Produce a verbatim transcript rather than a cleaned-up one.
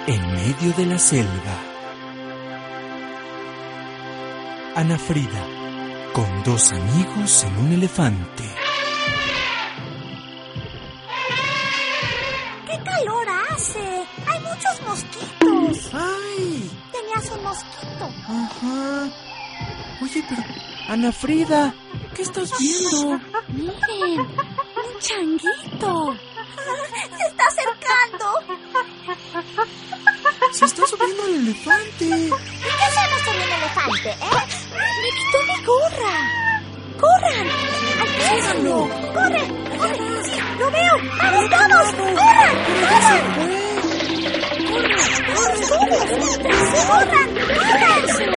En medio de la selva, Ana Frida, con dos amigos en un elefante. ¡Qué calor hace! ¡Hay muchos mosquitos! ¡Ay! Tenías un mosquito. Ajá. Oye, pero... Ana Frida, ¿qué estás viendo? Miren, un changuito. Se está acercando. Se está subiendo al elefante. ¿Y qué hacemos con un elefante, eh? Me quitó mi gorra. ¡Corran! ¡Alcánzalo! ¡Corre! ¡Corre! ¡Sí, lo veo! ¡Vamos todos! ¡Corran! ¡Corran! ¡Corran! ¡Corran! ¡Corran! ¡Corran! ¡Corran!